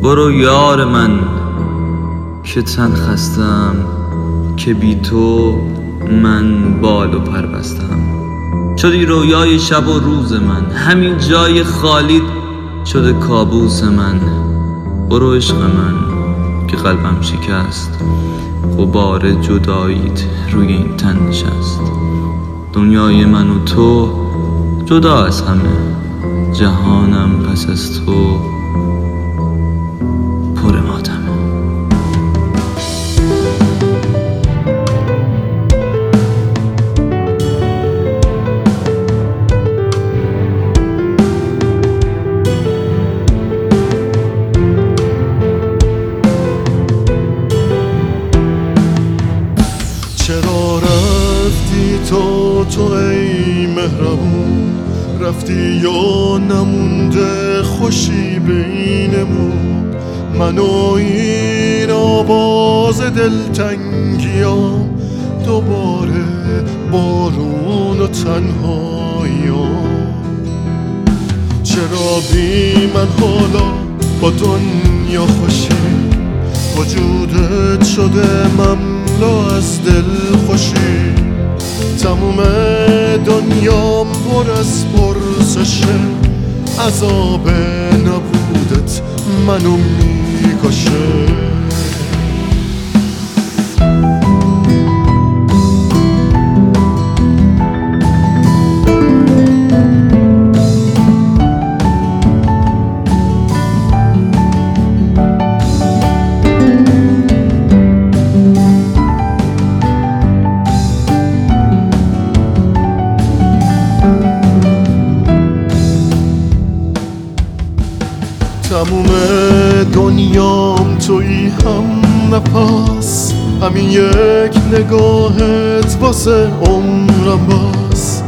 برو یار من که تن خستم، که بی تو من بال و پر بستم. شدی رویای شب و روز من، همین جای خالیت شده کابوس من. برو عشق من که قلبم شکست، غبار جداییت روی این تن نشست. دنیای من و تو جدا از همه، جهانم پس از تو پر ماتمه. چرا رفتی تو ای مهربون؟ رفتی یا نمونده خوشی بینمون؟ من و این آواز دلتنگیام، دوباره بارون و تنهاییام. چرا بی من حالا با دنیا خوشی؟ وجودت شده مملو از دل خوشی. تموم دنیام پر از پرسشه، عذاب نبودت منو میکشه. تموم دنیام تویی، هم نفس، همین یک نگاهت واسه عمرم بس.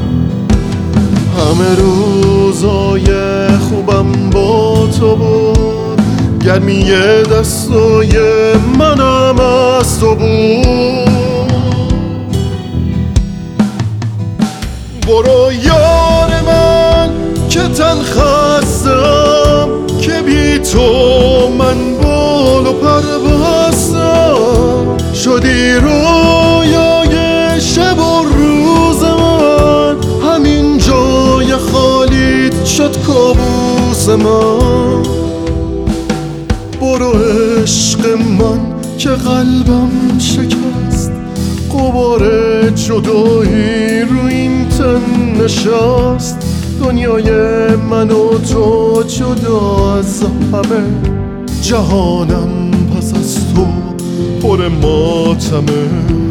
همه روزای خوبم با تو بود، گرمی دستای منم از تو بود. برو یار من که تن خستم، که بی تو من بال و پر بستم. شدی رویای شب و روز من، همین جای خالیت شد کابوس من. برو عشق من که قلبم شکست، غبار جدایی رو این تن نشست. دنیای من و تو جدا از همه، جهانم پس از تو پر ماتمه.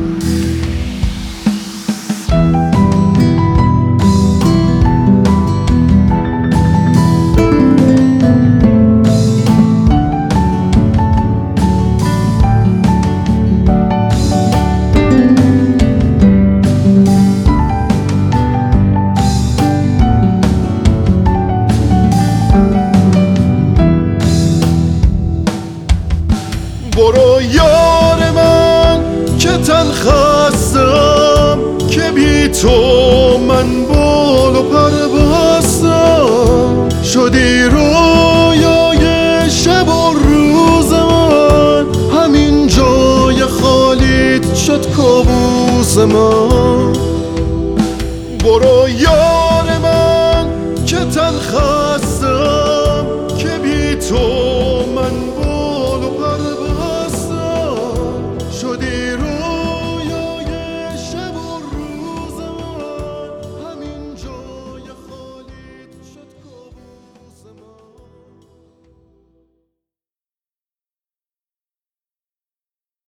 برو یار من که تن خستم، که بی تو من بال و پر بستم. شدی رویای شب و روز من، همین جای خالیت شد کابوس من. برو یار